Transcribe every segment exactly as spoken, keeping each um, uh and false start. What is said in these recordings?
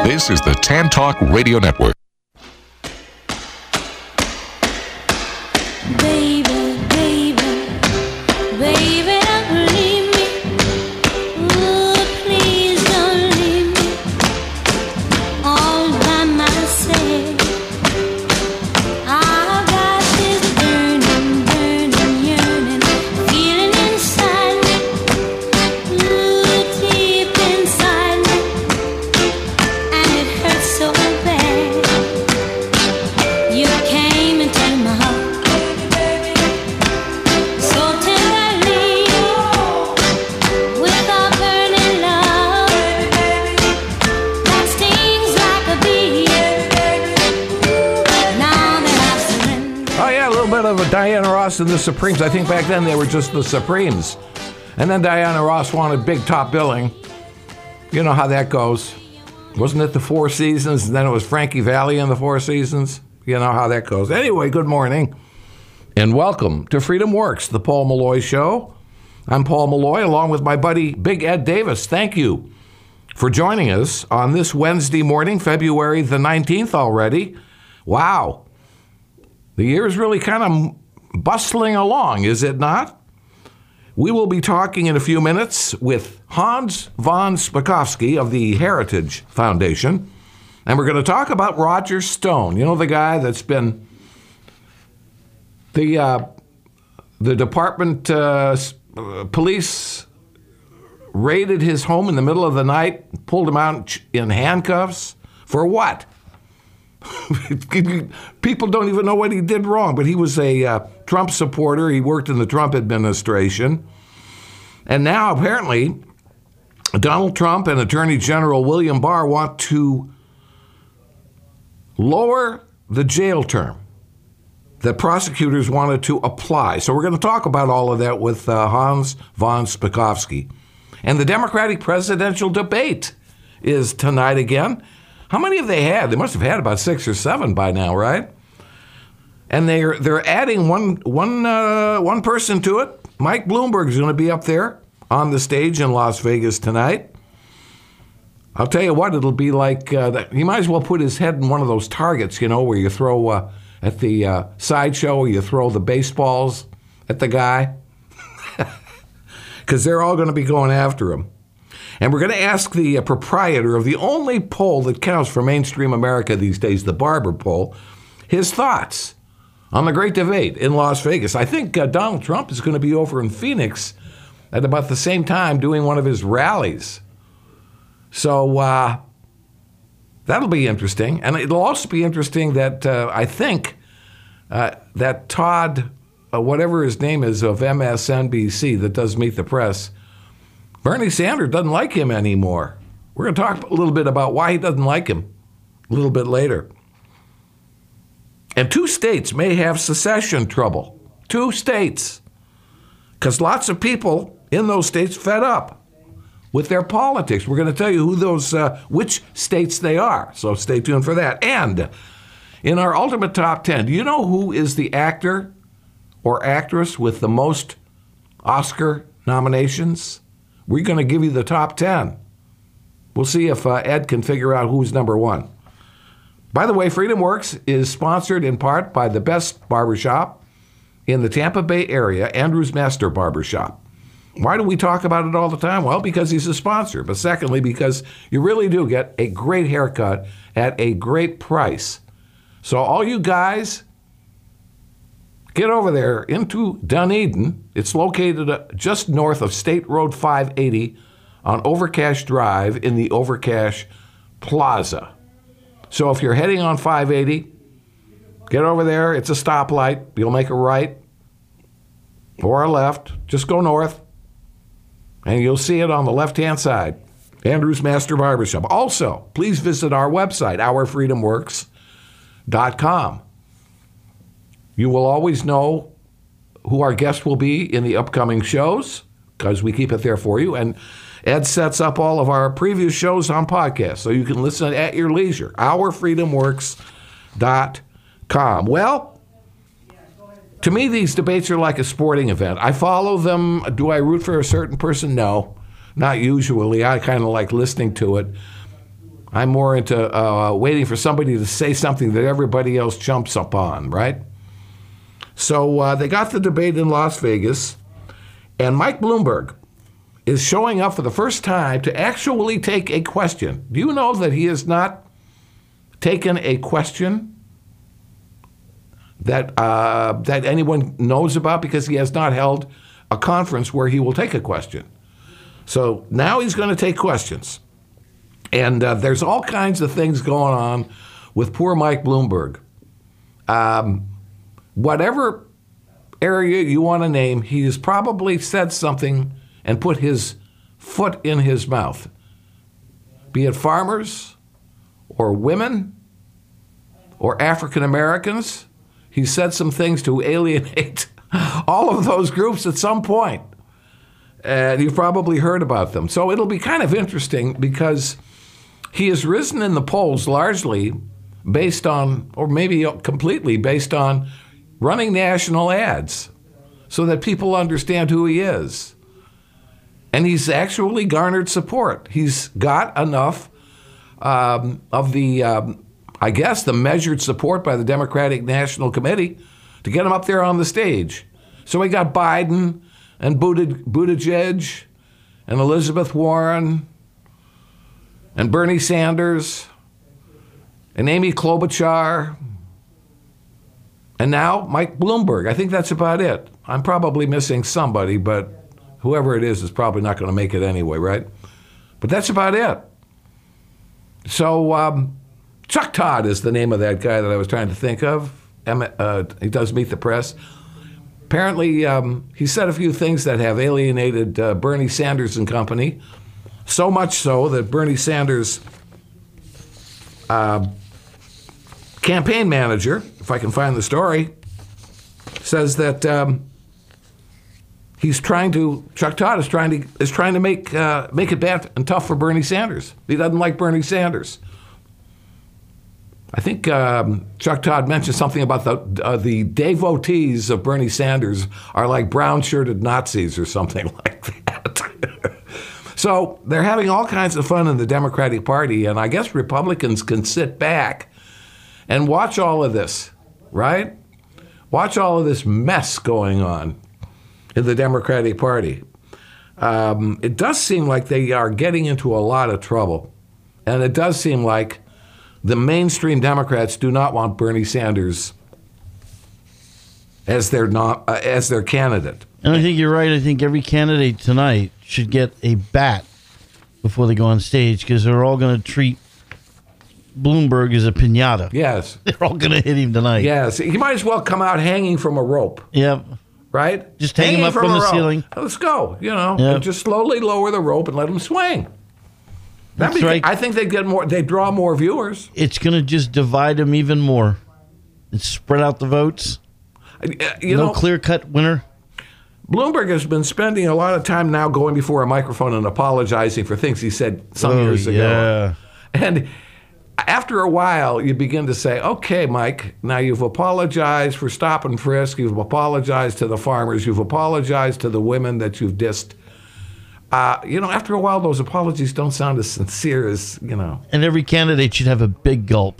This is the Tan Talk Radio Network. Baby, baby, baby, don't leave me. Ooh, please don't leave me all by myself. I've got this burning, burning, yearning feeling inside me, ooh, deep inside me, and it hurts so bad. You came into my heart. Of a Diana Ross and the Supremes. I think back then they were just the Supremes. And then Diana Ross wanted big top billing. You know how that goes. Wasn't it the Four Seasons? And then it was Frankie Valli in the Four Seasons. You know how that goes. Anyway, good morning. And welcome to Freedom Works, the Paul Malloy Show. I'm Paul Malloy along with my buddy Big Ed Davis. Thank you for joining us on this Wednesday morning, February the nineteenth already. Wow. The year is really kind of bustling along, is it not? We will be talking in a few minutes with Hans von Spakovsky of the Heritage Foundation, and we're going to talk about Roger Stone. You know, the guy that's been the uh, the department uh, police raided his home in the middle of the night, pulled him out in handcuffs for what? People don't even know what he did wrong, but he was a uh, Trump supporter. He worked in the Trump administration. And now, apparently, Donald Trump and Attorney General William Barr want to lower the jail term that prosecutors wanted to apply. So we're going to talk about all of that with uh, Hans von Spakovsky. And the Democratic presidential debate is tonight again. How many have they had? They must have had about six or seven by now, right? And they're they're adding one one uh, one person to it. Mike Bloomberg is going to be up there on the stage in Las Vegas tonight. I'll tell you what, it'll be like uh, that. He might as well put his head in one of those targets, you know, where you throw uh, at the uh, sideshow, where you throw the baseballs at the guy, because they're all going to be going after him. And we're going to ask the uh, proprietor of the only poll that counts for mainstream America these days, the Barber poll, his thoughts on the great debate in Las Vegas. I think uh, Donald Trump is going to be over in Phoenix at about the same time doing one of his rallies. So uh, that'll be interesting. And it'll also be interesting that uh, I think uh, that Todd, uh, whatever his name is, of M S N B C that does Meet the Press, Bernie Sanders doesn't like him anymore. We're going to talk a little bit about why he doesn't like him a little bit later. And two states may have secession trouble. Two states. Because lots of people in those states fed up with their politics. We're going to tell you who those, uh, which states they are. So stay tuned for that. And in our ultimate top ten, do you know who is the actor or actress with the most Oscar nominations? We're going to give you the top ten. We'll see if uh, Ed can figure out who's number one. By the way, Freedom Works is sponsored in part by the best barbershop in the Tampa Bay area, Andrews Master Barbershop. Why do we talk about it all the time? Well, because he's a sponsor. But secondly, because you really do get a great haircut at a great price. So all you guys, get over there into Dunedin. It's located just north of State Road five eighty on Overcash Drive in the Overcash Plaza. So if you're heading on five eighty, get over there. It's a stoplight. You'll make a right or a left. Just go north, and you'll see it on the left-hand side. Andrews Master Barbershop. Also, please visit our website, our freedom works dot com. You will always know who our guests will be in the upcoming shows because we keep it there for you. And Ed sets up all of our previous shows on podcasts so you can listen at your leisure. our freedom works dot com. Well, to me, these debates are like a sporting event. I follow them. Do I root for a certain person? No, not usually. I kind of like listening to it. I'm more into uh, waiting for somebody to say something that everybody else jumps up on, right? So uh, they got the debate in Las Vegas, and Mike Bloomberg is showing up for the first time to actually take a question. Do you know that he has not taken a question that uh, that anyone knows about, because he has not held a conference where he will take a question? So now he's going to take questions. And uh, there's all kinds of things going on with poor Mike Bloomberg. Um, whatever area you want to name, he has probably said something and put his foot in his mouth, be it farmers or women or African Americans. He said some things to alienate all of those groups at some point, and you've probably heard about them. So it'll be kind of interesting, because he has risen in the polls largely based on, or maybe completely based on, running national ads so that people understand who he is. And he's actually garnered support. He's got enough um, of the, um, I guess, the measured support by the Democratic National Committee to get him up there on the stage. So we got Biden and Buttigieg and Elizabeth Warren and Bernie Sanders and Amy Klobuchar, and now Mike Bloomberg. I think that's about it. I'm probably missing somebody, but whoever it is is probably not going to make it anyway, right? But that's about it. So um, Chuck Todd is the name of that guy that I was trying to think of. Uh, he does Meet the Press. Apparently, um, he said a few things that have alienated uh, Bernie Sanders and company, so much so that Bernie Sanders' uh, campaign manager, if I can find the story, says that um, he's trying to, Chuck Todd is trying to is trying to make uh, make it bad and tough for Bernie Sanders. He doesn't like Bernie Sanders. I think um, Chuck Todd mentioned something about the uh, the devotees of Bernie Sanders are like brown-shirted Nazis or something like that. So they're having all kinds of fun in the Democratic Party, and I guess Republicans can sit back and watch all of this, right? Watch all of this mess going on in the Democratic Party. Um, it does seem like they are getting into a lot of trouble, and it does seem like the mainstream Democrats do not want Bernie Sanders as their not, uh, as their candidate. And I think you're right. I think every candidate tonight should get a bat before they go on stage, because they're all going to treat Bloomberg as a piñata. Yes. They're all going to hit him tonight. Yes. He might as well come out hanging from a rope. Yep. Right? Just hang him up from a the rope. ceiling. Let's go. You know, Yep. and just slowly lower the rope and let him swing. That'd That's be- right. I think they'd get more. They draw more viewers. It's going to just divide him even more. And spread out the votes. Uh, You no know, clear-cut winner. Bloomberg has been spending a lot of time now going before a microphone and apologizing for things he said some Oh, years ago. yeah. And after a while, you begin to say, okay, Mike, now you've apologized for stop and frisk. You've apologized to the farmers. You've apologized to the women that you've dissed. Uh, you know, after a while, those apologies don't sound as sincere as, you know. And every candidate should have a big gulp.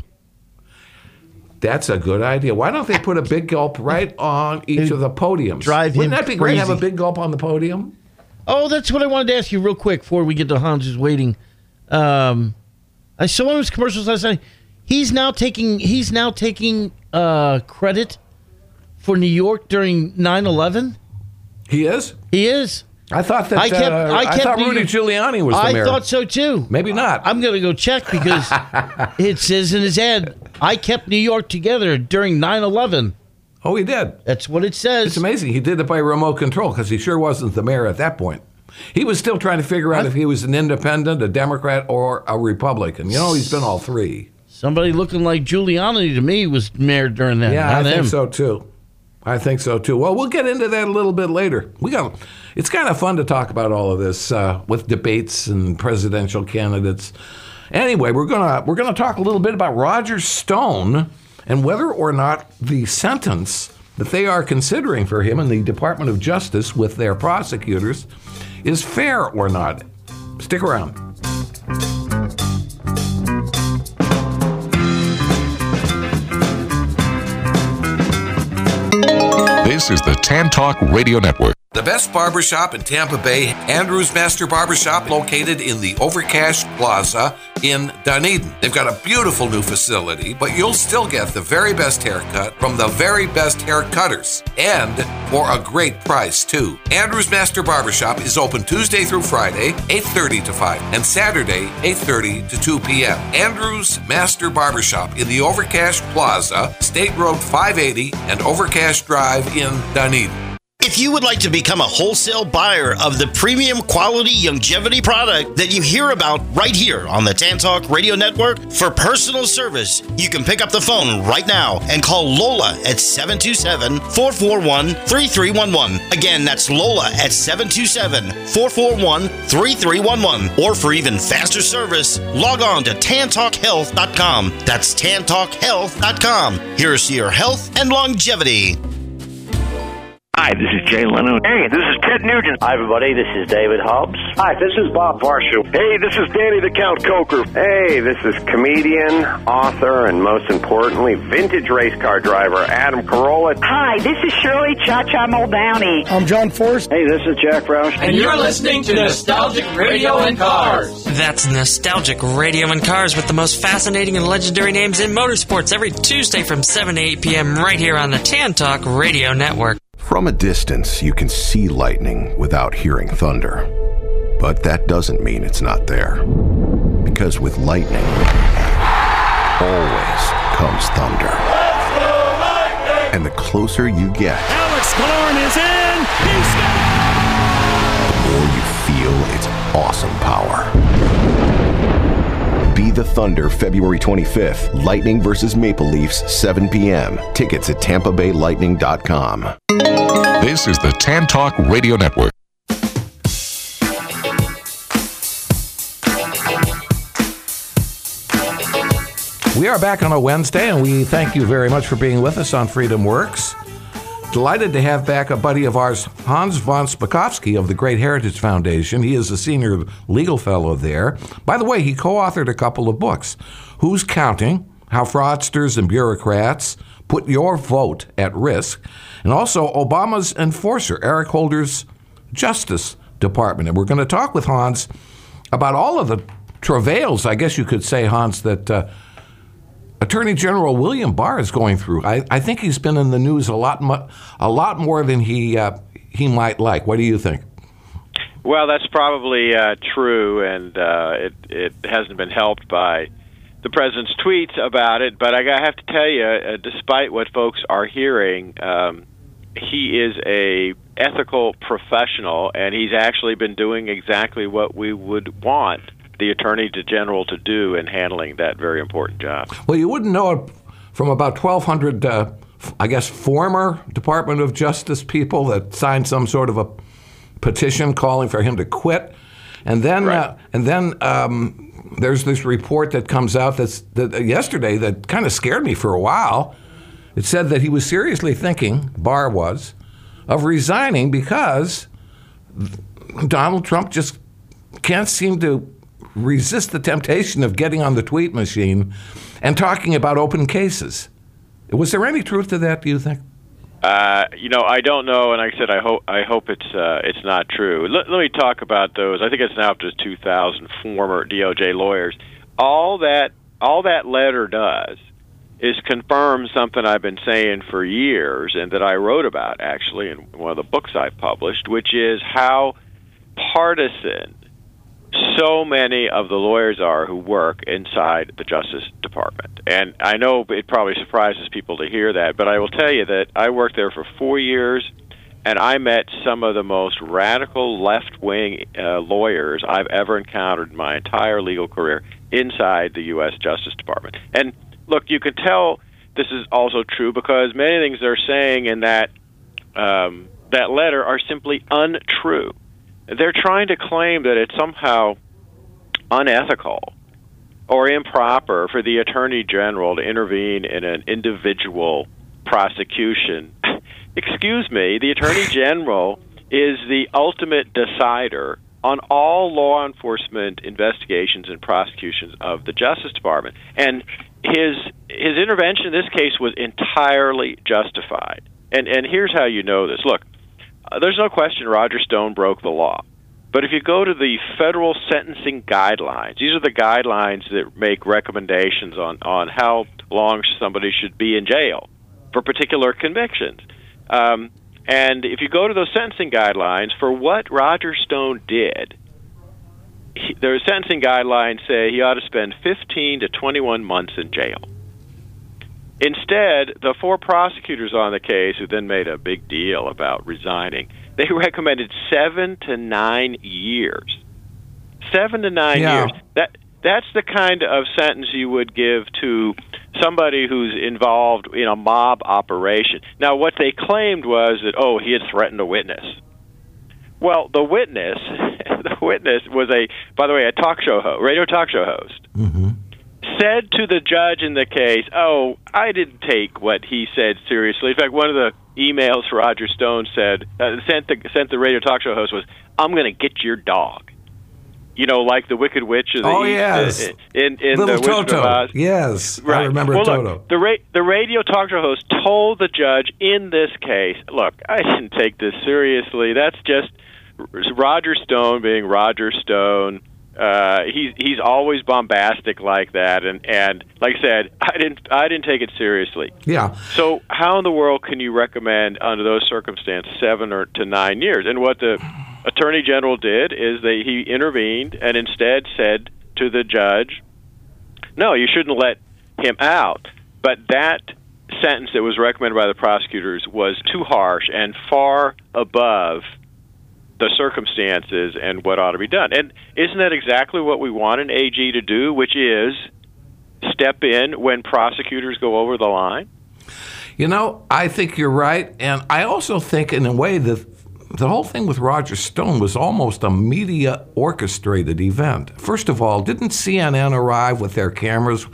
That's a good idea. Why don't they put a big gulp right on each of the podiums? Drive Wouldn't him that be great to have a crazy. big gulp on the podium? Oh, that's what I wanted to ask you real quick before we get to Hans who's waiting. Um, I saw one of his commercials last night. He's now taking he's now taking uh, credit for New York during nine eleven. He is? He is. I thought that. I kept- uh, I kept thought New Rudy York- Giuliani was the I mayor. thought so too. Maybe not. I'm going to go check, because it says in his ad, I kept New York together during nine eleven. Oh, he did. That's what it says. It's amazing. He did it by remote control, because he sure wasn't the mayor at that point. He was still trying to figure out if he was an independent, a Democrat, or a Republican. You know, he's been all three. Somebody looking like Giuliani to me was mayor during that. Yeah, I not think him. so too. I think so too. Well, we'll get into that a little bit later. We got. It's kind of fun to talk about all of this uh, with debates and presidential candidates. Anyway, we're gonna we're gonna talk a little bit about Roger Stone and whether or not the sentence that they are considering for him in the Department of Justice with their prosecutors is fair or not. Stick around. This is the Tan Talk Radio Network. The best barbershop in Tampa Bay, Andrew's Master Barbershop, located in the Overcash Plaza in Dunedin. They've got a beautiful new facility, but you'll still get the very best haircut from the very best hair cutters, and for a great price, too. Andrew's Master Barbershop is open Tuesday through Friday, eight thirty to five, and Saturday, eight thirty to two p.m. Andrew's Master Barbershop in the Overcash Plaza, State Road five eighty and Overcash Drive in Dunedin. If you would like to become a wholesale buyer of the premium quality longevity product that you hear about right here on the Tan Talk Radio Network for personal service, you can pick up the phone right now and call Lola at seven two seven, four four one, three three one one. Again, that's Lola at seven two seven, four four one, three three one one. Or for even faster service, log on to tan talk health dot com. That's tan talk health dot com. Here's to your health and longevity. Hi, this is Jay Leno. Hey, this is Ted Nugent. Hi, everybody. This is David Hobbs. Hi, this is Bob Varsho. Hey, this is Danny the Count Coker. Hey, this is comedian, author, and most importantly, vintage race car driver Adam Carolla. Hi, this is Shirley Cha-Cha Muldowney. I'm John Force. Hey, this is Jack Roush. And you're listening to Nostalgic Radio and Cars. That's Nostalgic Radio and Cars with the most fascinating and legendary names in motorsports every Tuesday from seven to eight p.m. right here on the Tan Talk Radio Network. From a distance, you can see lightning without hearing thunder. But that doesn't mean it's not there. Because with lightning, always comes thunder. Let's go, lightning! And the closer you get, Alex Killorn is in! He's the more you feel its awesome power. Be the Thunder, February twenty-fifth. Lightning versus Maple Leafs, seven p.m. Tickets at tampa bay lightning dot com. This is the Tan Talk Radio Network. We are back on a Wednesday, and we thank you very much for being with us on Freedom Works. Delighted to have back a buddy of ours, Hans von Spakovsky of the Great Heritage Foundation. He is a senior legal fellow there. By the way, he co-authored a couple of books. Who's Counting? How Fraudsters and Bureaucrats Put Your Vote at Risk. And also Obama's Enforcer, Eric Holder's Justice Department. And we're going to talk with Hans about all of the travails, I guess you could say, Hans, that uh, Attorney General William Barr is going through. I, I think he's been in the news a lot, mu- a lot more than he uh, he might like. What do you think? Well, that's probably uh, true, and uh, it it hasn't been helped by the president's tweets about it. But I have to tell you, uh, despite what folks are hearing, um, he is a ethical professional, and he's actually been doing exactly what we would want the Attorney General to do in handling that very important job. Well, you wouldn't know it from about twelve hundred, uh, I guess, former Department of Justice people that signed some sort of a petition calling for him to quit. And then right. uh, and then um, there's this report that comes out that's, that uh, yesterday that kind of scared me for a while. It said that he was seriously thinking, Barr was, of resigning because Donald Trump just can't seem to resist the temptation of getting on the tweet machine and talking about open cases. Was there any truth to that, do you think? Uh, you know, I don't know, and like I said, I hope I hope it's uh, it's not true. Let, let me talk about those. I think it's now up to two thousand former D O J lawyers. All that all that letter does is confirm something I've been saying for years, and that I wrote about actually in one of the books I published, which is how partisan so many of the lawyers are who work inside the Justice Department. And I know it probably surprises people to hear that, but I will tell you that I worked there for four years, and I met some of the most radical left-wing uh, lawyers I've ever encountered in my entire legal career inside the U S Justice Department. And look, you can tell this is also true because many things they're saying in that um, that letter are simply untrue. They're trying to claim that it's somehow unethical or improper for the Attorney General to intervene in an individual prosecution. Excuse me, the Attorney General is the ultimate decider on all law enforcement investigations and prosecutions of the Justice Department. And his his intervention in this case was entirely justified. and and here's how you know this. Look, uh, there's no question Roger Stone broke the law. But if you go to the federal sentencing guidelines, these are the guidelines that make recommendations on, on how long somebody should be in jail for particular convictions. Um, and if you go to those sentencing guidelines, for what Roger Stone did, he, their sentencing guidelines say he ought to spend fifteen to twenty-one months in jail. Instead, the four prosecutors on the case, who then made a big deal about resigning, they recommended seven to nine years. Seven to nine Yeah. years. That that's the kind of sentence you would give to somebody who's involved in a mob operation. Now, what they claimed was that, oh, he had threatened a witness. Well, the witness, the witness was a, by the way, a talk show host, radio talk show host. Mm-hmm. Said to the judge in the case, oh, I didn't take what he said seriously. In fact, one of the emails Roger Stone said, uh, sent, the, sent the radio talk show host was, I'm going to get your dog. You know, like the Wicked Witch of the Oh, East, yes. uh, in, in Little the Wizard Toto. of Oz. Yes, Right. I remember well, Toto. Look, the, ra- the radio talk show host told the judge in this case, look, I didn't take this seriously. That's just Roger Stone being Roger Stone. Uh, he's he's always bombastic like that, and, and like I said, I didn't I didn't take it seriously. Yeah. So how in the world can you recommend under those circumstances seven or to nine years? And what the Attorney General did is they he intervened and instead said to the judge, no, you shouldn't let him out. But that sentence that was recommended by the prosecutors was too harsh and far above the circumstances and what ought to be done. And isn't that exactly what we want an A G to do, which is step in when prosecutors go over the line? You know, I think you're right. And I also think, in a way, that the whole thing with Roger Stone was almost a media orchestrated event. First of all, didn't C N N arrive with their cameras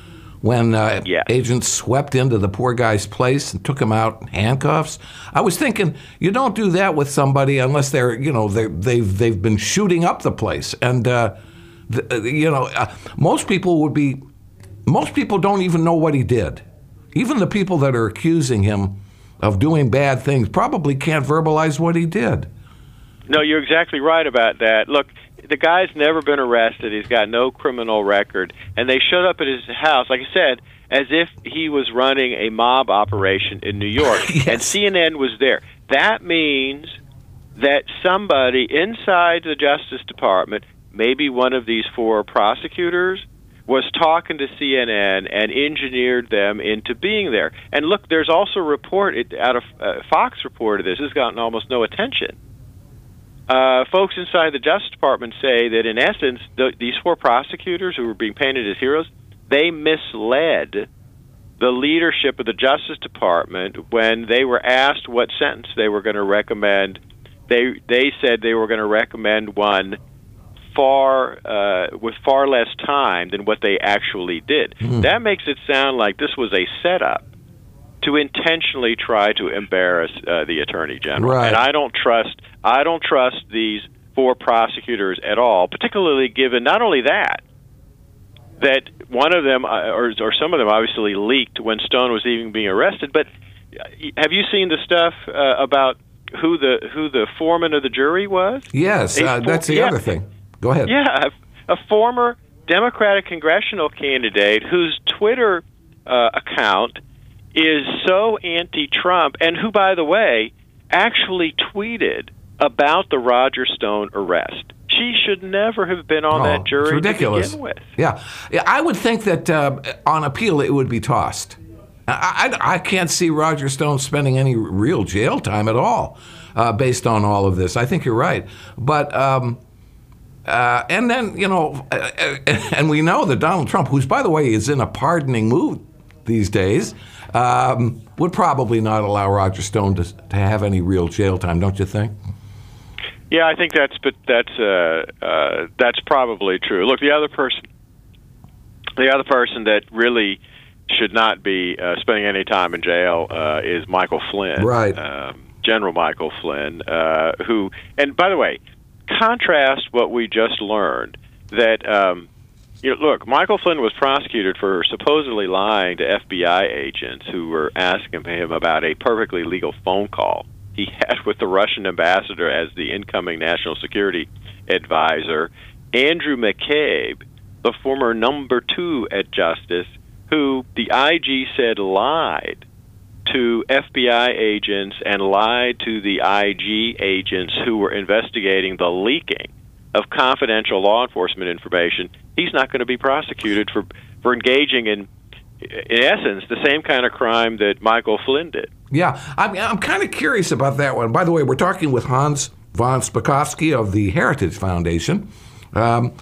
when uh, yes. agents swept into the poor guy's place and took him out in handcuffs? I was thinking, you don't do that with somebody unless they're, you know, they're, they've they've been shooting up the place. And, uh, the, you know, uh, most people would be, most people don't even know what he did. Even the people that are accusing him of doing bad things probably can't verbalize what he did. No, you're exactly right about that. Look, the guy's never been arrested. He's got no criminal record. And they showed up at his house, like I said, as if he was running a mob operation in New York. Yes. And C N N was there. That means that somebody inside the Justice Department, maybe one of these four prosecutors, was talking to C N N and engineered them into being there. And look, there's also a report it, out of uh, Fox reported this. This has gotten almost no attention. Uh, folks inside the Justice Department say that, in essence, the, these four prosecutors who were being painted as heroes, they misled the leadership of the Justice Department when they were asked what sentence they were going to recommend. They they said they were going to recommend one far uh, with far less time than what they actually did. Mm. That makes it sound like this was a setup to intentionally try to embarrass uh, the Attorney General. Right. And I don't trust I don't trust these four prosecutors at all, particularly given not only that, that one of them, uh, or, or some of them obviously leaked when Stone was even being arrested, but have you seen the stuff uh, about who the who the foreman of the jury was? Yes, A uh, for- that's the yeah. other thing. Go ahead. Yeah, a, a former Democratic congressional candidate whose Twitter uh, account is so anti-Trump, and who, by the way, actually tweeted about the Roger Stone arrest. She should never have been on Oh, that jury it's ridiculous. to begin with. Yeah. yeah, I would think that uh, on appeal it would be tossed. I, I, I can't see Roger Stone spending any real jail time at all uh, based on all of this. I think you're right. But, um, uh, and then, you know, uh, and we know that Donald Trump, who's, by the way, is in a pardoning mood these days, um, would probably not allow Roger Stone to, to have any real jail time, don't you think? Yeah, I think that's but that's uh, uh, that's probably true. Look, the other person, the other person that really should not be uh, spending any time in jail uh, is Michael Flynn, right? Um, General Michael Flynn, uh, who, and by the way, contrast what we just learned that um, You know, look, Michael Flynn was prosecuted for supposedly lying to F B I agents who were asking him about a perfectly legal phone call he had with the Russian ambassador as the incoming national security advisor, Andrew McCabe, the former number two at Justice, who the I G said lied to F B I agents and lied to the I G agents who were investigating the leaking of confidential law enforcement information. He's not going to be prosecuted for, for engaging in, in essence, the same kind of crime that Michael Flynn did. Yeah, I'm, I'm kind of curious about that one. By the way, we're talking with Hans von Spakovsky of the Heritage Foundation. Um,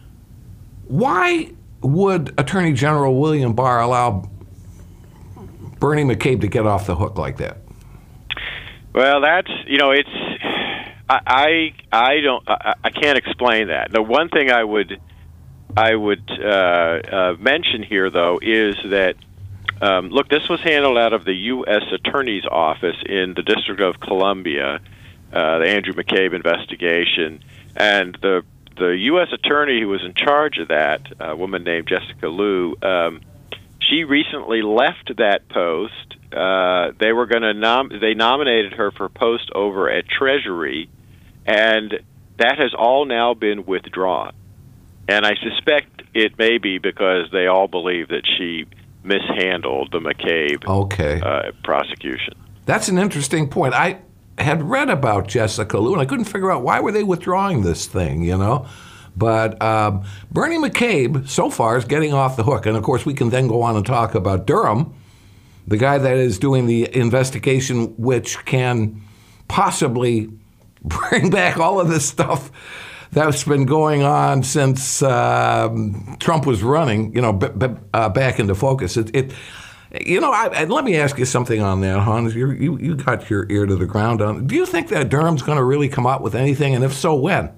why would Attorney General William Barr allow Bernie McCabe to get off the hook like that? Well, that's, you know, it's, I, I, I don't, I, I can't explain that. The one thing I would, I would uh, uh, mention here, though, is that, um, look, this was handled out of the U S Attorney's Office in the District of Columbia, uh, the Andrew McCabe investigation, and the the U S attorney who was in charge of that, a woman named Jessica Liu, um, she recently left that post. Uh, they were going to nom- they nominated her for a post over at Treasury, and that has all now been withdrawn. And I suspect it may be because they all believe that she mishandled the McCabe okay. uh, prosecution. That's an interesting point. I had read about Jessica Liu, and I couldn't figure out why were they withdrawing this thing, you know? But um, Bernie McCabe, so far, is getting off the hook. And, of course, we can then go on and talk about Durham, the guy that is doing the investigation which can possibly bring back all of this stuff that's been going on since uh, Trump was running, you know, b- b- uh, back into focus. It, it You know, I, I, let me ask you something on that, Hans. You, you you got your ear to the ground on it. Do you think that Durham's going to really come out with anything, and if so, when?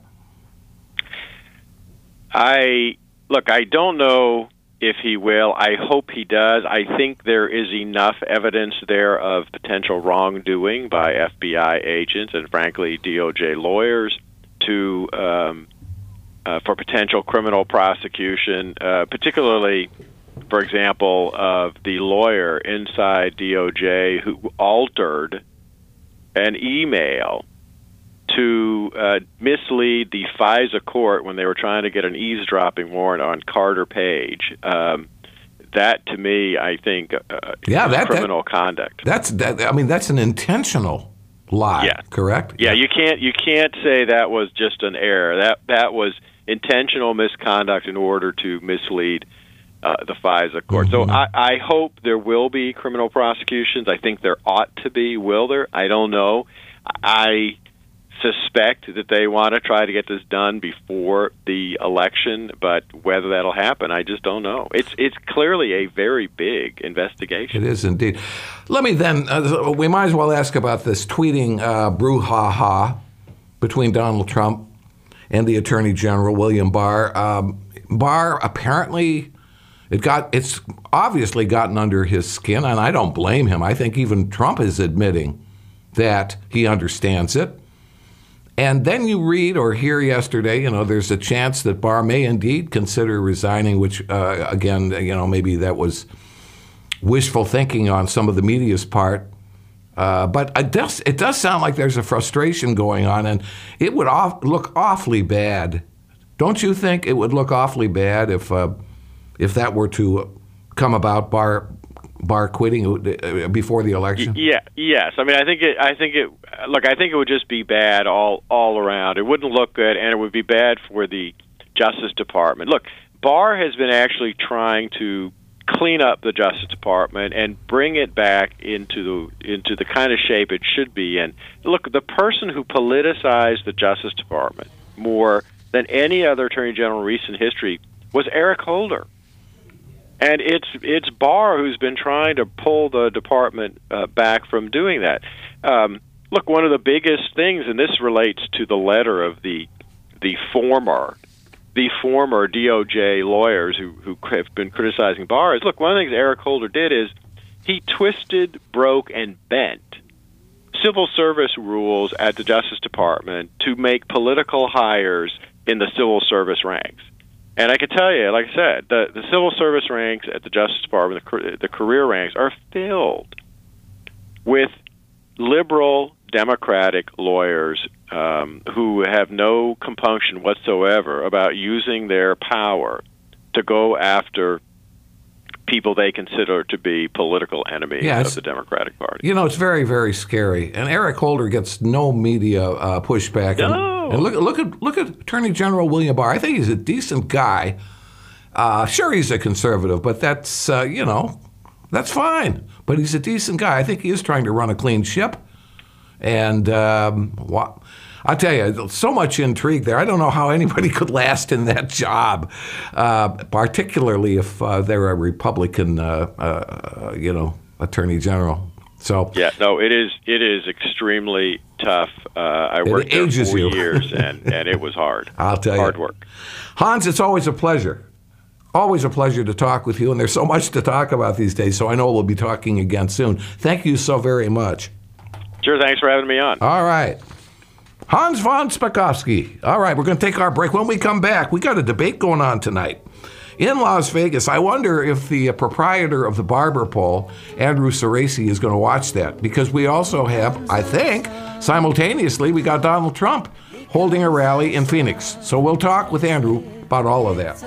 I look, I don't know if he will. I hope he does. I think there is enough evidence there of potential wrongdoing by F B I agents and, frankly, D O J lawyers to um, uh, for potential criminal prosecution, uh, particularly, for example, of the lawyer inside D O J who altered an email to uh, mislead the FISA court when they were trying to get an eavesdropping warrant on Carter Page. Um, that, to me, I think, uh, yeah, is that, criminal that, conduct. That's that. I mean, that's an intentional lie. Yeah. Correct. Yeah, you can't you can't say that was just an error. That that was intentional misconduct in order to mislead Uh, the FISA court. Mm-hmm. So I, I hope there will be criminal prosecutions. I think there ought to be. Will there? I don't know. I suspect that they want to try to get this done before the election, but whether that'll happen, I just don't know. It's it's clearly a very big investigation. It is indeed. Let me then, uh, we might as well ask about this tweeting uh, brouhaha between Donald Trump and the Attorney General, William Barr. Um, Barr apparently... It got, it's obviously gotten under his skin, and I don't blame him. I think even Trump is admitting that he understands it. And then you read or hear yesterday, you know, there's a chance that Barr may indeed consider resigning, which, uh, again, you know, maybe that was wishful thinking on some of the media's part. Uh, but it does, it does sound like there's a frustration going on, and it would off, look awfully bad. Don't you think it would look awfully bad if... Uh, If that were to come about, Barr Barr quitting before the election? Yeah, yes. I mean, I think it. I think it. Look, I think it would just be bad all all around. It wouldn't look good, and it would be bad for the Justice Department. Look, Barr has been actually trying to clean up the Justice Department and bring it back into the into the kind of shape it should be in. Look, the person who politicized the Justice Department more than any other Attorney General in recent history was Eric Holder. And it's it's Barr who's been trying to pull the department uh, back from doing that. Um, look, one of the biggest things, and this relates to the letter of the the former the former D O J lawyers who who have been criticizing Barr, is look, one of the things Eric Holder did is he twisted, broke, and bent civil service rules at the Justice Department to make political hires in the civil service ranks. And I can tell you, like I said, the, the civil service ranks at the Justice Department, the, the career ranks, are filled with liberal Democratic lawyers um, who have no compunction whatsoever about using their power to go after people they consider to be political enemies Yeah, of the Democratic Party. You know, it's very, very scary. And Eric Holder gets no media uh, pushback. And, No. and look, look at look at Attorney General William Barr. I think he's a decent guy. Uh, sure, he's a conservative, but that's uh, you know, that's fine. But he's a decent guy. I think he is trying to run a clean ship. And um, wha- I'll tell you, so much intrigue there. I don't know how anybody could last in that job, uh, particularly if uh, they're a Republican, uh, uh, you know, attorney general. So yeah, no, it is it is extremely tough. Uh, I It worked there ages four you. years, and, and it was hard. I'll tell you, hard work. Hans, it's always a pleasure. Always a pleasure to talk with you, and there's so much to talk about these days. So I know we'll be talking again soon. Thank you so very much. Sure, thanks for having me on. All right. Hans von Spakovsky. All right, we're going to take our break. When we come back, we got a debate going on tonight in Las Vegas. I wonder if the uh, proprietor of the barber pole, Andrew Cerasi, is going to watch that, because we also have, I think, simultaneously, we got Donald Trump holding a rally in Phoenix. So we'll talk with Andrew about all of that.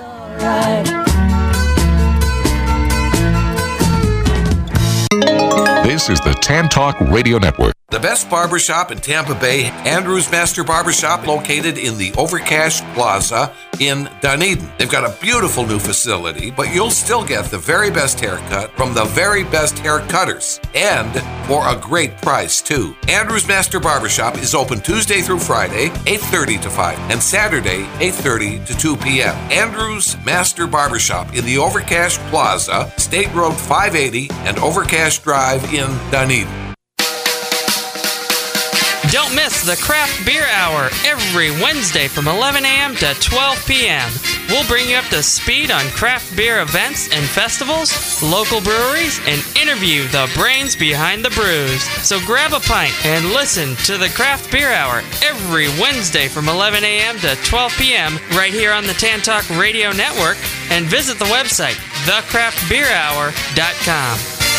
This is the Tan Talk Radio Network. The best barbershop in Tampa Bay, Andrew's Master Barbershop, located in the Overcash Plaza in Dunedin. They've got a beautiful new facility, but you'll still get the very best haircut from the very best hair cutters, and for a great price, too. Andrew's Master Barbershop is open Tuesday through Friday, eight thirty to five, and Saturday, eight thirty to two p.m. Andrew's Master Barbershop in the Overcash Plaza, State Road five eighty and Overcash Drive in Dunedin. Don't miss the Craft Beer Hour every Wednesday from eleven a.m. to twelve p.m. We'll bring you up to speed on craft beer events and festivals, local breweries, and interview the brains behind the brews. So grab a pint and listen to the Craft Beer Hour every Wednesday from eleven a.m. to twelve p.m. right here on the Tan Talk Radio Network, and visit the website the craft beer hour dot com.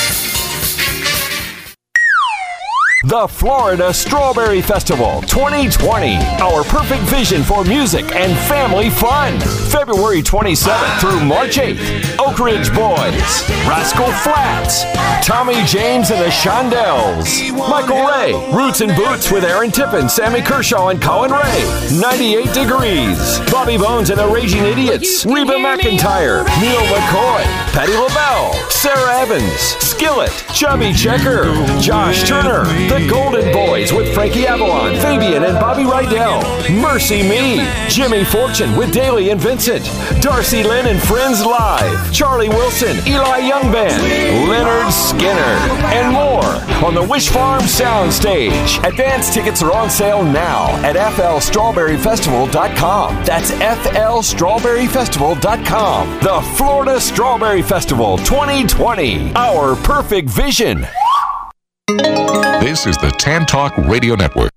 The Florida Strawberry Festival twenty twenty. Our perfect vision for music and family fun. February twenty-seventh through March eighth. Oak Ridge Boys, Rascal Flatts, Tommy James and the Shondells, Michael Ray, Roots and Boots with Aaron Tippin, Sammy Kershaw and Colin Ray, ninety-eight Degrees, Bobby Bones and the Raging Idiots, Reba McEntire, Neil McCoy, Patti LaBelle, Sarah Evans, Skillet, Chubby Checker, Josh Turner, The Golden Boys with Frankie Avalon, Fabian and Bobby Rydell, Mercy Me, Jimmy Fortune with Daly and Vincent, Darcy Lynn and Friends Live, Charlie Wilson, Eli Young Band, Leonard Skinner, and more on the Wish Farm Soundstage. Advance tickets are on sale now at f l strawberry festival dot com. That's f l strawberry festival dot com. The Florida Strawberry Festival twenty twenty. Our perfect vision. This is the Tan Talk Radio Network.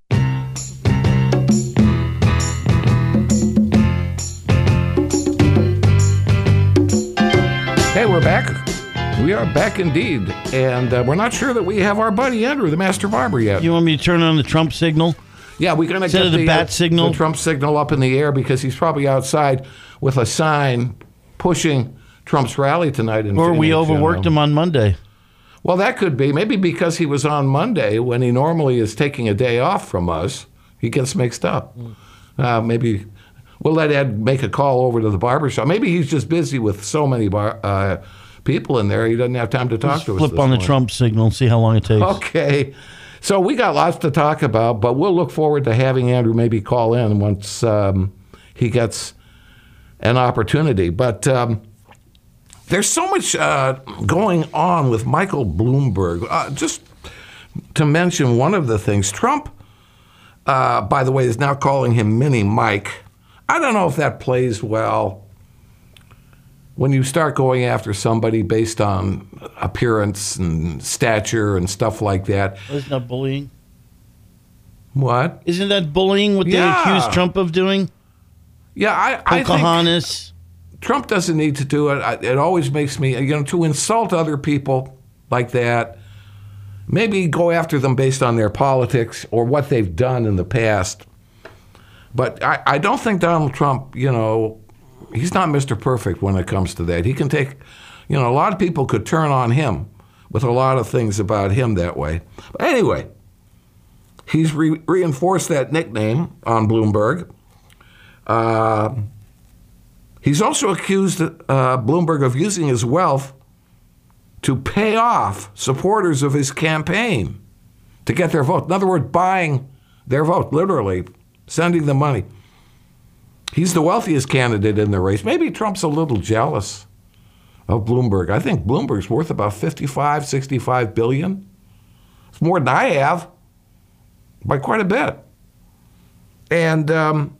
Hey, we're back. We are back indeed. And uh, we're not sure that we have our buddy Andrew, the Master Barber, yet. You want me to turn on the Trump signal? Yeah, we're going to Instead get of the the, bat uh, signal? the Trump signal up in the air, because he's probably outside with a sign pushing Trump's rally tonight in Or we Phoenix, overworked you know. him on Monday. Well, that could be. Maybe because he was on Monday when he normally is taking a day off from us, he gets mixed up. Uh, maybe we'll let Ed make a call over to the barbershop. Maybe he's just busy with so many bar, uh, people in there, he doesn't have time to talk Just to us. flip this on the morning. Trump signal and see how long it takes. Okay. So we got lots to talk about, but we'll look forward to having Andrew maybe call in once um, he gets an opportunity. But um, there's so much uh, going on with Michael Bloomberg. Uh, just to mention one of the things, Trump, uh, by the way, is now calling him Mini Mike. I don't know if that plays well when you start going after somebody based on appearance and stature and stuff like that. Isn't that bullying? What? Isn't that bullying what they Yeah. accuse Trump of doing? Yeah, I, I think Pocahontas. Trump doesn't need to do it. I, it always makes me, you know, to insult other people like that, maybe go after them based on their politics or what they've done in the past. But I, I don't think Donald Trump, you know, he's not Mister Perfect when it comes to that. He can take, you know, a lot of people could turn on him with a lot of things about him that way. But anyway, he's re- reinforced that nickname on Bloomberg. Uh, he's also accused uh, Bloomberg of using his wealth to pay off supporters of his campaign to get their vote. In other words, buying their vote, literally, sending them money. He's the wealthiest candidate in the race. Maybe Trump's a little jealous of Bloomberg. I think Bloomberg's worth about fifty-five, sixty-five billion. It's more than I have by quite a bit. And um,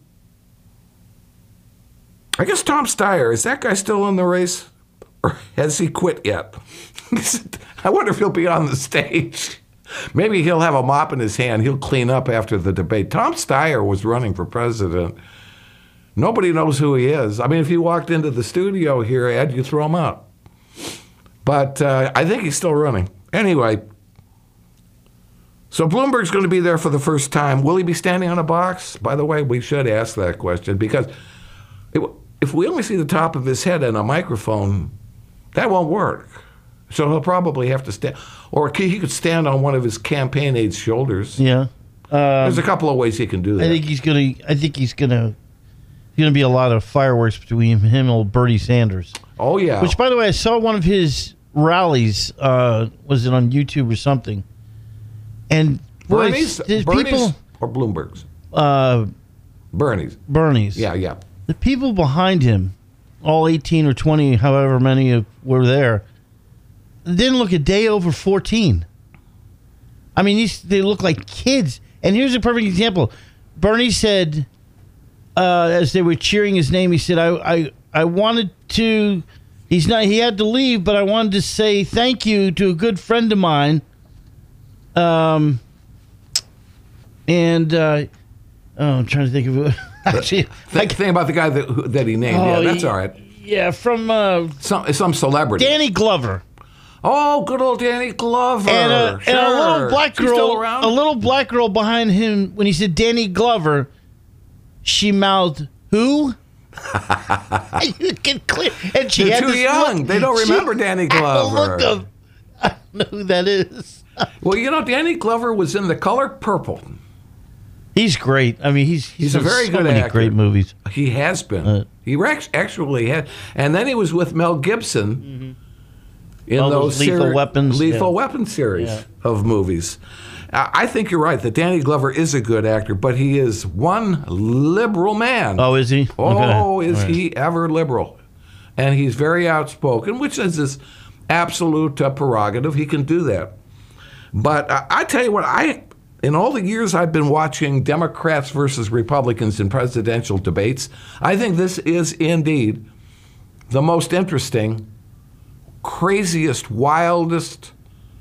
I guess Tom Steyer, is that guy still in the race? Or has he quit yet? I wonder if he'll be on the stage. Maybe he'll have a mop in his hand. He'll clean up after the debate. Tom Steyer was running for president. Nobody knows who he is. I mean, if he walked into the studio here, Ed, you throw him out. But uh, I think he's still running. Anyway, so Bloomberg's going to be there for the first time. Will he be standing on a box? By the way, we should ask that question because it, if we only see the top of his head and a microphone, that won't work. So he'll probably have to stand, or he could stand on one of his campaign aides' shoulders. Yeah, um, there's a couple of ways he can do that. I think he's gonna. I think he's gonna. Going to be a lot of fireworks between him and old Bernie Sanders. Oh yeah. Which, by the way, I saw one of his rallies. Uh, was it on YouTube or something? And Bernie's, boy, Bernie's people or Bloomberg's. Uh, Bernie's. Bernie's. Yeah, yeah. The people behind him, all eighteen or twenty, however many of, were there, didn't look a day over fourteen. I mean, these, they look like kids. And here's a perfect example. Bernie said, uh, as they were cheering his name, he said, I, I, I wanted to, he's not, he had to leave, but I wanted to say thank you to a good friend of mine. Um, and, uh, oh, I'm trying to think of it. Actually, think, think about the guy that that he named. Oh, yeah, that's he, all right. Yeah, from uh, some some celebrity. Danny Glover. Oh, good old Danny Glover. And a, sure. and a little black She's still girl, around? a little black girl behind him. When he said Danny Glover, she mouthed, "Who?" You can clear. And she They're had too this young. look. They don't She remember Danny had a Glover. look of, I don't know who that is. Well, you know, Danny Glover was in The Color Purple. He's great. I mean, he's He's he's, a in very so good many actor. great movies. He has been. Uh, he rex- actually had, and then he was with Mel Gibson mm-hmm. in All those, those Lethal seri- Weapons, Lethal yeah. Weapons series Yeah. of movies. I I think you're right that Danny Glover is a good actor, but he is one liberal man. Oh, is he? Oh, Okay. is All right. he ever liberal? And he's very outspoken, which is his absolute uh, prerogative. He can do that. But uh, I tell you what, I in all the years I've been watching Democrats versus Republicans in presidential debates, I think this is indeed the most interesting, craziest, wildest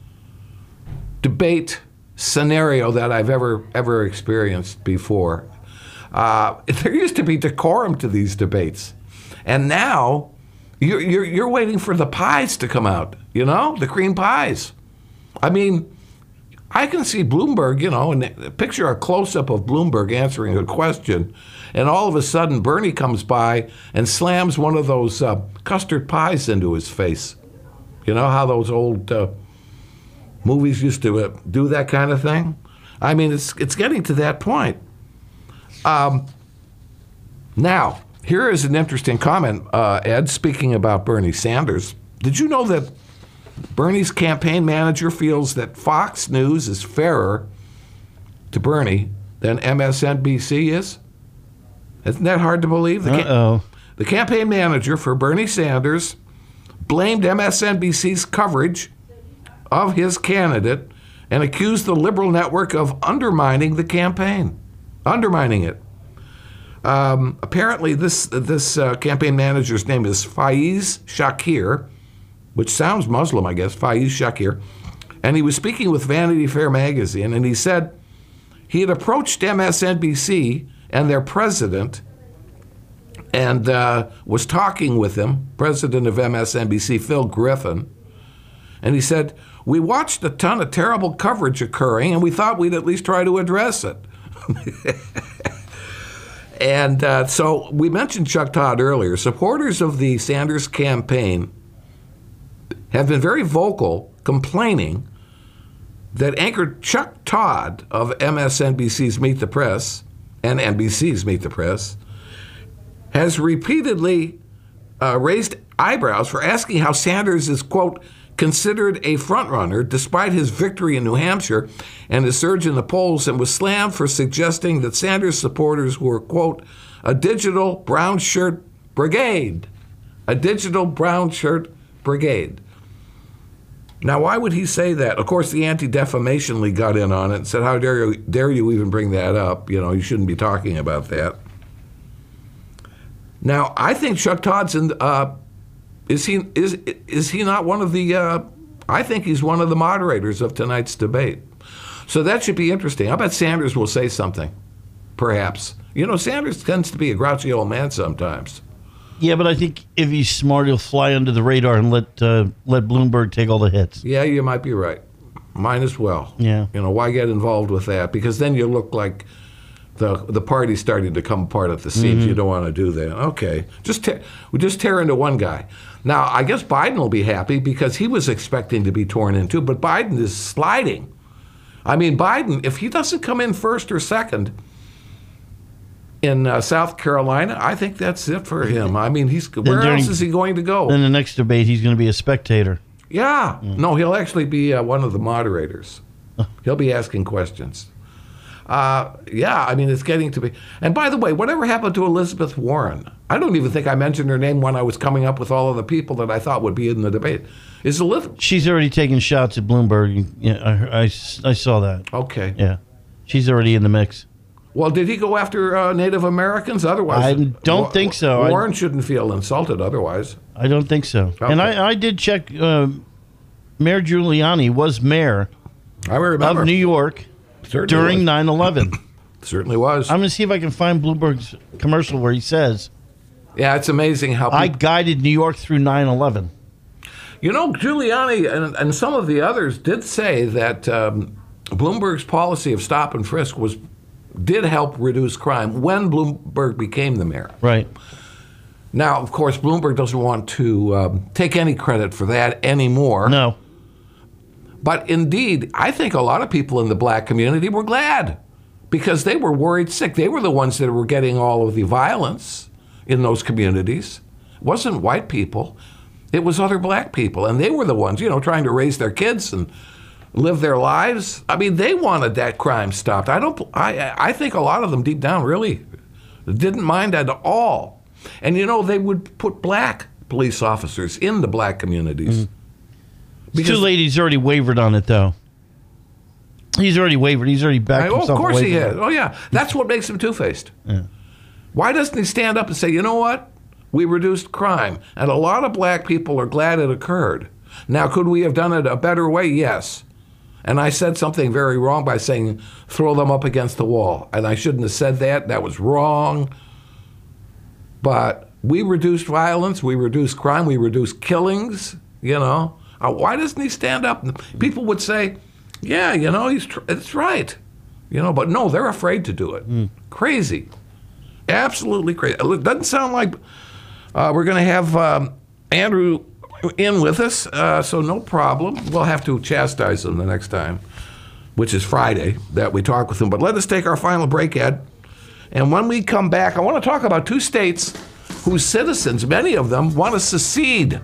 debate scenario that I've ever ever experienced before. Uh, there used to be decorum to these debates, and now you're, you're you're waiting for the pies to come out. You know, the cream pies. I mean, I can see Bloomberg, you know, and picture a close-up of Bloomberg answering a question, and all of a sudden Bernie comes by and slams one of those uh, custard pies into his face. You know how those old uh, movies used to uh, do that kind of thing? I mean, it's it's getting to that point. Um, now, here is an interesting comment, uh, Ed, speaking about Bernie Sanders. Did you know that Bernie's campaign manager feels that Fox News is fairer to Bernie than M S N B C is? Isn't that hard to believe? The, Uh-oh. the campaign manager for Bernie Sanders blamed M S N B C's coverage of his candidate and accused the liberal network of undermining the campaign, undermining it. Um, apparently, this this uh, campaign manager's name is Faiz Shakir, which sounds Muslim, I guess, Faiz Shakir. And he was speaking with Vanity Fair magazine, and he said he had approached M S N B C and their president and uh, was talking with him, president of M S N B C, Phil Griffin, and he said, we watched a ton of terrible coverage occurring, and we thought we'd at least try to address it. And uh, so we mentioned Chuck Todd earlier. Supporters of the Sanders campaign have been very vocal, complaining that anchor Chuck Todd of M S N B C's Meet the Press and N B C's Meet the Press has repeatedly uh, raised eyebrows for asking how Sanders is, quote, considered a frontrunner despite his victory in New Hampshire and his surge in the polls, and was slammed for suggesting that Sanders supporters were, quote, a digital brown shirt brigade. A digital brown shirt brigade. Now, why would he say that? Of course, the Anti-Defamation League got in on it and said, how dare you, dare you even bring that up? You know, you shouldn't be talking about that. Now, I think Chuck Todd's in, uh, is he is is he not one of the, uh, I think he's one of the moderators of tonight's debate. So that should be interesting. I bet Sanders will say something, perhaps. You know, Sanders tends to be a grouchy old man sometimes. Yeah, but I think if he's smart, he'll fly under the radar and let uh, let Bloomberg take all the hits. Yeah, you might be right. Mine as well. Yeah. You know, why get involved with that? Because then you look like the the party's starting to come apart at the seams. Mm-hmm. You don't want to do that. Okay, just tear, we just tear into one guy. Now, I guess Biden will be happy because he was expecting to be torn into, but Biden is sliding. I mean, Biden, if he doesn't come in first or second in uh, South Carolina, I think that's it for him. I mean, he's where during, else is he going to go? In the next debate, he's going to be a spectator. Yeah. Mm. No, he'll actually be uh, one of the moderators. He'll be asking questions. Uh, yeah, I mean, it's getting to be. And by the way, whatever happened to Elizabeth Warren? I don't even think I mentioned her name when I was coming up with all of the people that I thought would be in the debate. Is Elizabeth? She's already taking shots at Bloomberg. Yeah, I, I, I saw that. Okay. Yeah. She's already in the mix. Well, did he go after uh, Native Americans? Otherwise, I don't Wa- think so. Warren I, shouldn't feel insulted otherwise. I don't think so. Okay. And I, I did check. Uh, Mayor Giuliani was mayor I remember. of New York Certainly during was. nine eleven. Certainly was. I'm going to see if I can find Bloomberg's commercial where he says, yeah, it's amazing how people, I guided New York through nine eleven. You know, Giuliani and, and some of the others did say that um, Bloomberg's policy of stop and frisk was did help reduce crime when Bloomberg became the mayor. Right. Now, of course, Bloomberg doesn't want to um, take any credit for that anymore. No. But indeed, I think a lot of people in the black community were glad because they were worried sick. They were the ones that were getting all of the violence in those communities. It wasn't white people. It was other black people. And they were the ones, you know, trying to raise their kids and live their lives. I mean, they wanted that crime stopped. I don't. I I think a lot of them deep down really didn't mind at all. And you know, they would put black police officers in the black communities. Mm. It's too late. He's already wavered on it, though. He's already wavered. He's already backed I, oh, himself of course away he from has. it. Oh yeah, that's what makes him two-faced. Yeah. Why doesn't he stand up and say, you know what? We reduced crime, and a lot of black people are glad it occurred. Now, could we have done it a better way? Yes. And I said something very wrong by saying, throw them up against the wall. And I shouldn't have said that. That was wrong. But we reduced violence. We reduced crime. We reduced killings, you know. Uh, why doesn't he stand up? People would say, yeah, you know, he's tr- it's right. You know, but no, they're afraid to do it. Mm. Crazy. Absolutely crazy. It doesn't sound like uh, we're going to have um, Andrew in with us, uh, so no problem. We'll have to chastise him the next time, which is Friday, that we talk with him. But let us take our final break, Ed. And when we come back, I want to talk about two states whose citizens, many of them, want to secede.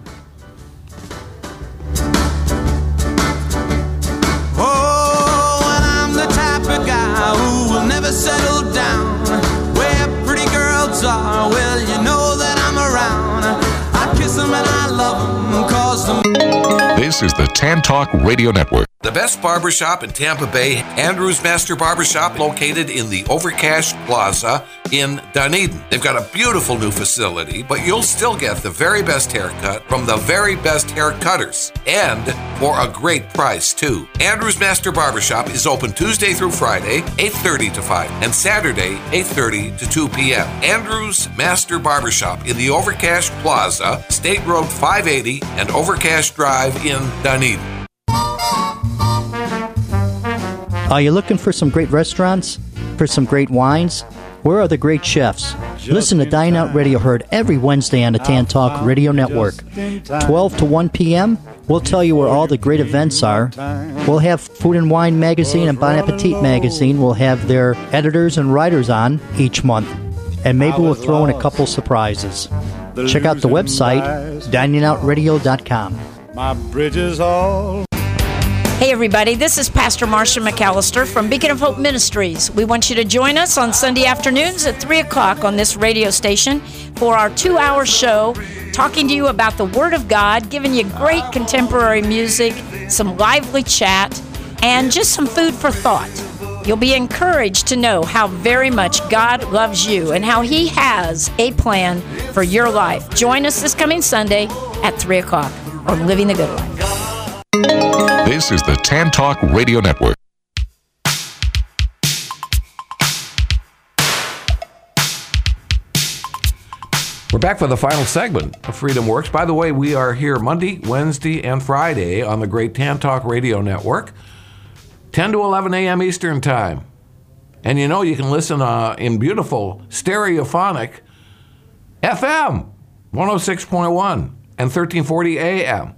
Oh, and I'm the type of guy who will never settle down. Where pretty girls are, well, you know that I'm around. I kiss them and I love them, cause them. This is the Tan Talk Radio Network. The best barbershop in Tampa Bay, Andrews Master Barbershop, located in the Overcash Plaza in Dunedin. They've got a beautiful new facility, but you'll still get the very best haircut from the very best hair cutters, and for a great price, too. Andrews Master Barbershop is open Tuesday through Friday, eight thirty to five, and Saturday, eight thirty to two p.m. Andrews Master Barbershop in the Overcash Plaza, State Road five eighty and Overcash Drive in Dunedin. Are you looking for some great restaurants? For some great wines? Where are the great chefs? Listen to Dine Out Radio, heard every Wednesday on the Tan Talk Radio Network. twelve to one p.m., we'll tell you where all the great events are. We'll have Food and Wine Magazine and Bon Appetit Magazine. We'll have their editors and writers on each month. And maybe we'll throw in a couple surprises. Check out the website, dining out radio dot com. My bridges all... Hey everybody, this is Pastor Marcia McAllister from Beacon of Hope Ministries. We want you to join us on Sunday afternoons at three o'clock on this radio station for our two-hour show, talking to you about the Word of God, giving you great contemporary music, some lively chat, and just some food for thought. You'll be encouraged to know how very much God loves you and how He has a plan for your life. Join us this coming Sunday at three o'clock on Living the Good Life. This is the Tan Talk Radio Network. We're back for the final segment of Freedom Works. By the way, we are here Monday, Wednesday, and Friday on the great Tan Talk Radio Network, ten to eleven a.m. Eastern Time. And you know you can listen uh, in beautiful stereophonic F M, one oh six point one and thirteen forty A M.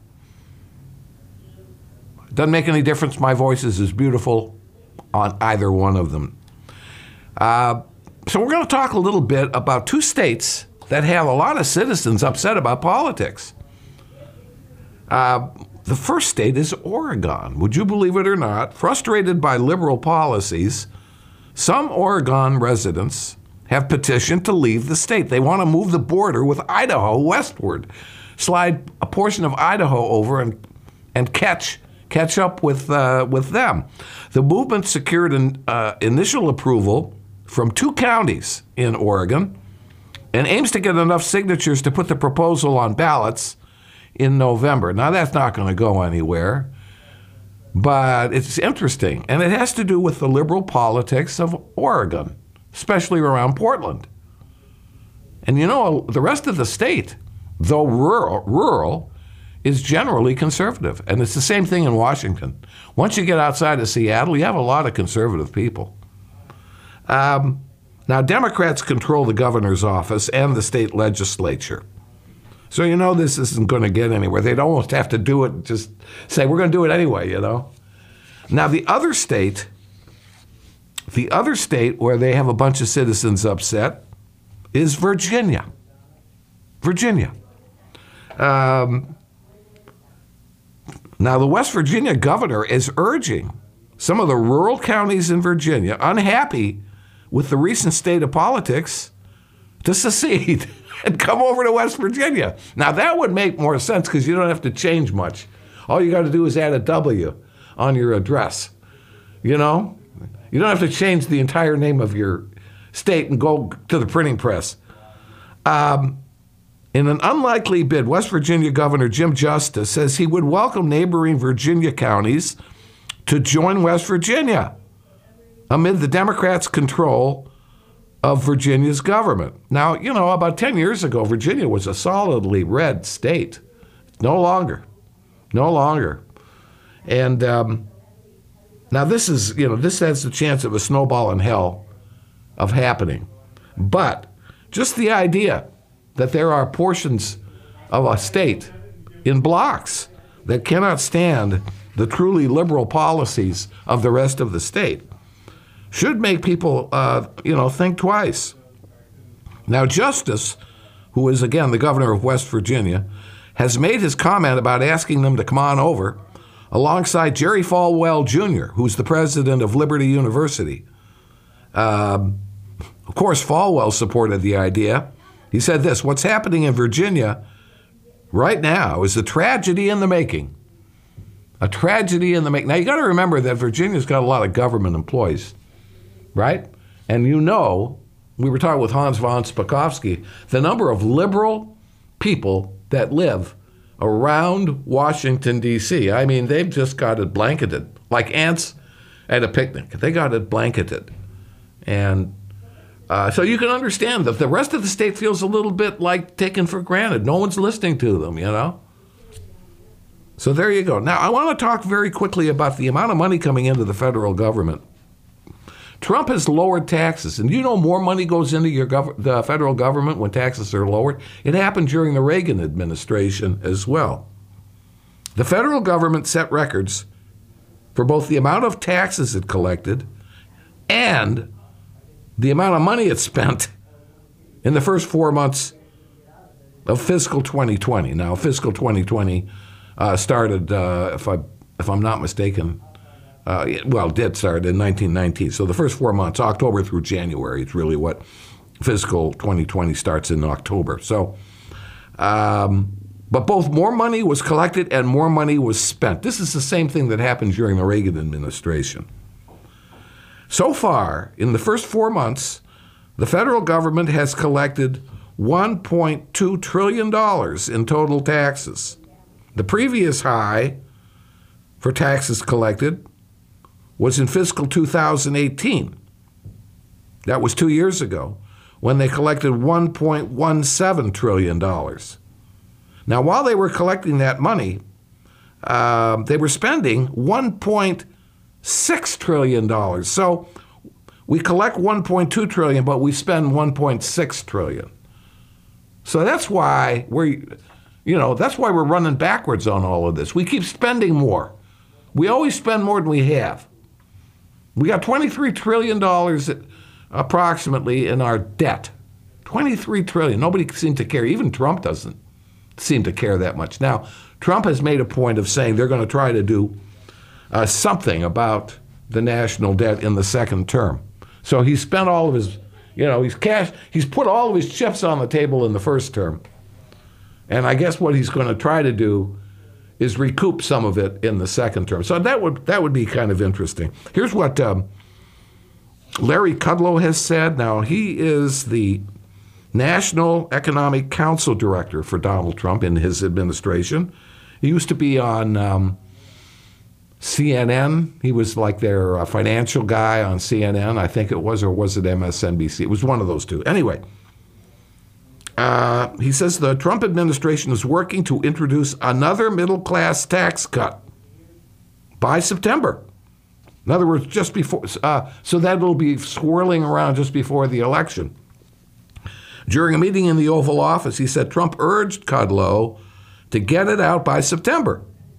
Doesn't make any difference. My voice is as beautiful on either one of them. Uh, so we're going to talk a little bit about two states that have a lot of citizens upset about politics. Uh, the first state is Oregon. Would you believe it or not? Frustrated by liberal policies, some Oregon residents have petitioned to leave the state. They want to move the border with Idaho westward, slide a portion of Idaho over and and catch catch up with uh, with them. The movement secured an uh, initial approval from two counties in Oregon and aims to get enough signatures to put the proposal on ballots in November. Now, that's not going to go anywhere, but it's interesting, and it has to do with the liberal politics of Oregon, especially around Portland. And you know, the rest of the state, though rural, rural, is generally conservative. And it's the same thing in Washington. Once you get outside of Seattle, you have a lot of conservative people. Um, now, Democrats control the governor's office and the state legislature. So you know this isn't going to get anywhere. They'd almost have to do it, just say, we're going to do it anyway, you know. Now, the other state, the other state where they have a bunch of citizens upset is Virginia. Virginia. Um, now, the West Virginia governor is urging some of the rural counties in Virginia, unhappy with the recent state of politics, to secede and come over to West Virginia. Now, that would make more sense because you don't have to change much. All you got to do is add a W on your address. You know? You don't have to change the entire name of your state and go to the printing press. Um, in an unlikely bid, West Virginia Governor Jim Justice says he would welcome neighboring Virginia counties to join West Virginia amid the Democrats' control of Virginia's government. Now, you know, about ten years ago, Virginia was a solidly red state. No longer. No longer. And um, now this is, you know, this has the chance of a snowball in hell of happening. But just the idea that there are portions of a state in blocks that cannot stand the truly liberal policies of the rest of the state should make people, uh, you know, think twice. Now, Justice, who is, again, the governor of West Virginia, has made his comment about asking them to come on over alongside Jerry Falwell Junior, who's the president of Liberty University. Um, of course, Falwell supported the idea. He said this: what's happening in Virginia right now is a tragedy in the making. A tragedy in the making. Now, you got to remember that Virginia's got a lot of government employees, right? And you know, we were talking with Hans von Spakovsky, the number of liberal people that live around Washington, D C. I mean, they've just got it blanketed, like ants at a picnic. They got it blanketed. And uh, so you can understand that the rest of the state feels a little bit like taken for granted. No one's listening to them, you know? So there you go. Now, I want to talk very quickly about the amount of money coming into the federal government. Trump has lowered taxes, and you know more money goes into your gov- the federal government when taxes are lowered. It happened during the Reagan administration as well. The federal government set records for both the amount of taxes it collected and the amount of money it spent in the first four months of fiscal twenty twenty. Now, fiscal twenty twenty uh, started, uh, if I if I'm not mistaken, uh, it, well, it did start in nineteen nineteen. So the first four months, October through January, it's really what fiscal twenty twenty starts in October. So, um, but both more money was collected and more money was spent. This is the same thing that happened during the Reagan administration. So far, in the first four months, the federal government has collected one point two trillion dollars in total taxes. The previous high for taxes collected was in fiscal two thousand eighteen. That was two years ago, when they collected one point one seven trillion dollars. Now, while they were collecting that money, uh, they were spending one point six trillion dollars. So we collect one point two trillion dollars, but we spend one point six trillion dollars. So that's why we're, you know, that's why we're running backwards on all of this. We keep spending more. We always spend more than we have. We got twenty-three trillion dollars approximately in our debt. twenty-three trillion dollars. Nobody seems to care. Even Trump doesn't seem to care that much. Now, Trump has made a point of saying they're going to try to do uh, something about the national debt in the second term. So he spent all of his, you know, he's cash, he's put all of his chips on the table in the first term. And I guess what he's going to try to do is recoup some of it in the second term. So that would that would be kind of interesting. Here's what um, Larry Kudlow has said. Now, he is the National Economic Council Director for Donald Trump in his administration. He used to be on um, C N N. He was like their uh, financial guy on C N N, I think it was, or was it M S N B C? It was one of those two. Anyway, uh, he says the Trump administration is working to introduce another middle-class tax cut by September. In other words, just before, uh, so that will be swirling around just before the election. During a meeting in the Oval Office, he said Trump urged Kudlow to get it out by September.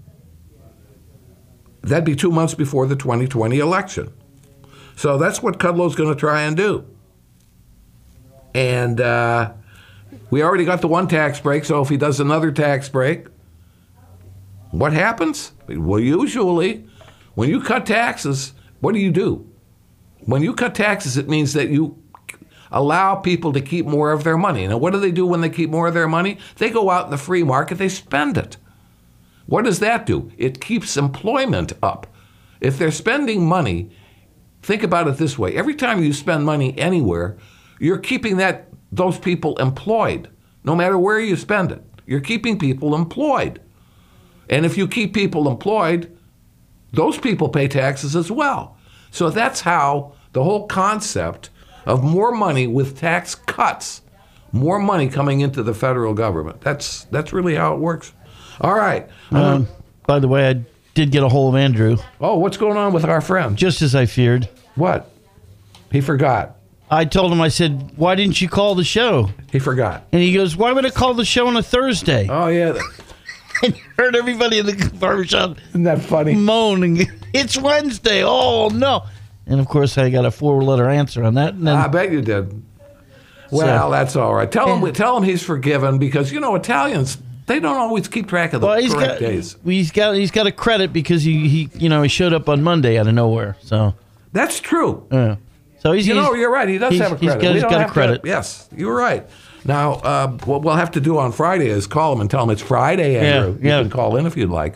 That'd be two months before the twenty twenty election. So that's what Kudlow's going to try and do. And uh, we already got the one tax break, so if he does another tax break, what happens? Well, usually, when you cut taxes, what do you do? When you cut taxes, it means that you allow people to keep more of their money. Now, what do they do when they keep more of their money? They go out in the free market, they spend it. What does that do? It keeps employment up. If they're spending money, think about it this way. Every time you spend money anywhere, you're keeping that those people employed, no matter where you spend it. You're keeping people employed. And if you keep people employed, those people pay taxes as well. So that's how the whole concept of more money with tax cuts, more money coming into the federal government. That's that's really how it works. All right. Um, um, by the way, I did get a hold of Andrew. Oh, what's going on with our friend? Just as I feared. What? He forgot. I told him, I said, why didn't you call the show? He forgot. And he goes, why would I call the show on a Thursday? Oh, yeah. And you heard everybody in the barbershop. Isn't that funny? Moaning. It's Wednesday. Oh, no. And, of course, I got a four-letter answer on that. And then, I bet you did. Well, so, that's all right. Tell him, tell him he's forgiven because, you know, Italians, they don't always keep track of the well, he's correct got, days. He's got he's got a credit because he, he you know he showed up on Monday out of nowhere. So that's true. Yeah. So he's you he's, know you're right. He does have a credit. He's got, he's got a credit. To, yes, you're right. Now uh, what we'll have to do on Friday is call him and tell him it's Friday, Andrew. Yeah, yeah. You can call in if you'd like. Yeah.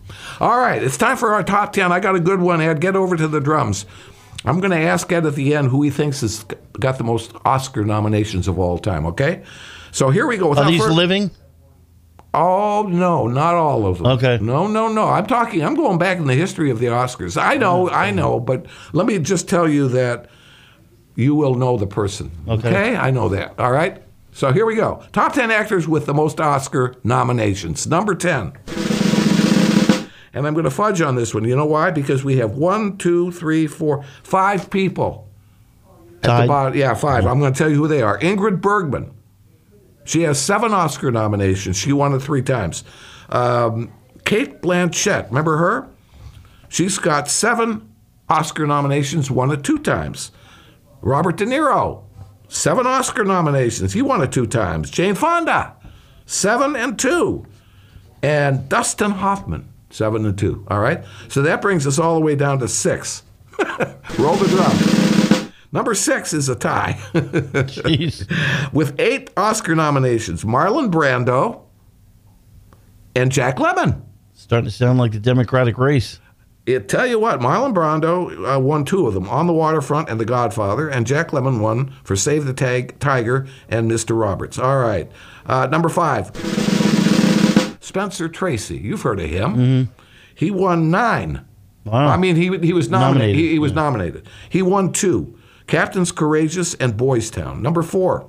All right, it's time for our top ten. I got a good one, Ed. Get over to the drums. I'm going to ask Ed at the end who he thinks has got the most Oscar nominations of all time, okay? So here we go. Are these living? Oh, no, not all of them. Okay. No, no, no. I'm talking, I'm going back in the history of the Oscars. I know, I know, but let me just tell you that you will know the person. Okay. Okay? I know that. All right? So here we go. Top ten actors with the most Oscar nominations. Number ten. And I'm going to fudge on this one. You know why? Because we have one, two, three, four, five people at Tied. the bottom. Yeah, five. I'm going to tell you who they are. Ingrid Bergman. She has seven Oscar nominations. She won it three times. Um, Kate Blanchett. Remember her? She's got seven Oscar nominations, won it two times. Robert De Niro. Seven Oscar nominations. He won it two times. Jane Fonda. Seven and two. And Dustin Hoffman. Seven and two. All right? So that brings us all the way down to six. Roll the drum. Number six is a tie. Jeez. With eight Oscar nominations. Marlon Brando and Jack Lemmon. Starting to sound like the Democratic race. It tell you what, Marlon Brando uh, won two of them, On the Waterfront and The Godfather, and Jack Lemmon won for Save the Tag, Tiger and Mister Roberts. All right. Uh, number five. Spencer Tracy, you've heard of him. Mm-hmm. He won nine. Wow. I mean, he he was nominated. Nominated, He, he was yeah. nominated. He won two: Captains Courageous and Boys Town. Number four,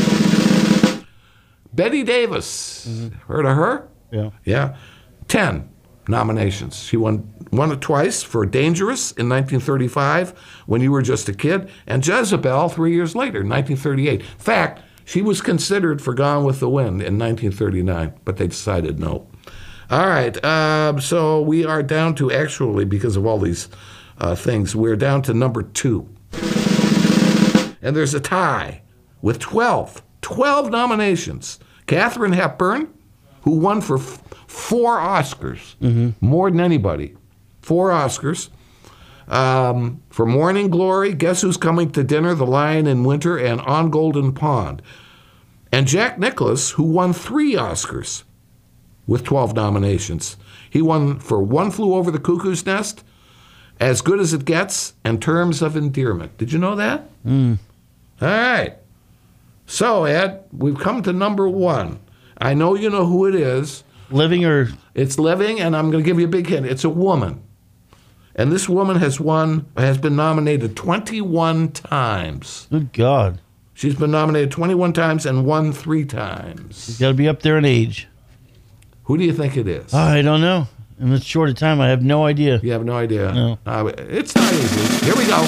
Betty Davis. Mm-hmm. Heard of her? Yeah. Yeah. Ten nominations. She won won it twice for Dangerous in nineteen thirty-five, When You Were Just a Kid, and Jezebel three years later, nineteen thirty-eight. In fact, she was considered for Gone with the Wind in nineteen thirty-nine, but they decided no. All right, um, so we are down to, actually, because of all these uh, things, we're down to number two. And there's a tie with twelve. twelve nominations. Katharine Hepburn, who won for f- four Oscars, Mm-hmm. more than anybody. Four Oscars. Um, for Morning Glory, Guess Who's Coming to Dinner, The Lion in Winter, and On Golden Pond. And Jack Nicklaus, who won three Oscars with twelve nominations. He won for One Flew Over the Cuckoo's Nest, As Good as It Gets, and Terms of Endearment. Did you know that? Mm. All right. So, Ed, we've come to number one. I know you know who it is. Living or? It's living, and I'm going to give you a big hint. It's a woman. And this woman has won, has been nominated twenty-one times. Good God. She's been nominated twenty-one times and won three times. She's got to be up there in age. Who do you think it is? I don't know. In this short a time, I have no idea. You have no idea? No. Uh, it's not easy. Here we go.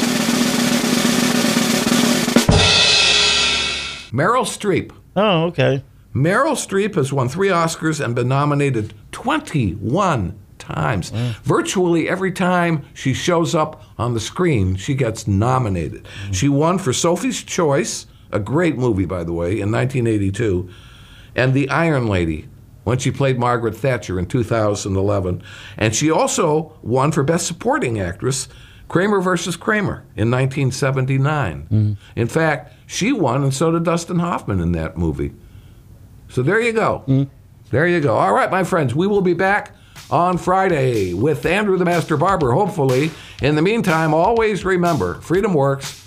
Meryl Streep. Oh, okay. Meryl Streep has won three Oscars and been nominated twenty-one times. Wow. Virtually every time she shows up on the screen, she gets nominated. Mm. She won for Sophie's Choice, a great movie, by the way, in nineteen eighty-two, and The Iron Lady, when she played Margaret Thatcher in two thousand eleven. And she also won for Best Supporting Actress, Kramer versus Kramer, in nineteen seventy-nine. Mm. In fact, she won, and so did Dustin Hoffman in that movie. So there you go. Mm. There you go. All right, my friends, we will be back on Friday with Andrew the Master Barber, hopefully. In the meantime, always remember, freedom works.